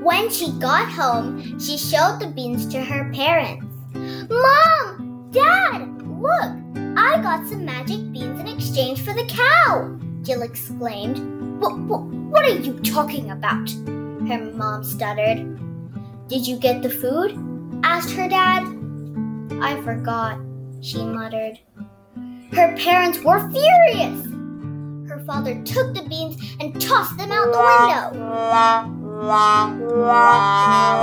When she got home, she showed the beans to her parents. "Mom! Dad! Look! I got some magic beans in exchange for the cow!" Jill exclaimed. What are you talking about?" her mom stuttered. "Did you get the food?" asked her dad. "I forgot," she muttered. Her parents were furious. Her father took the beans and tossed them out the window.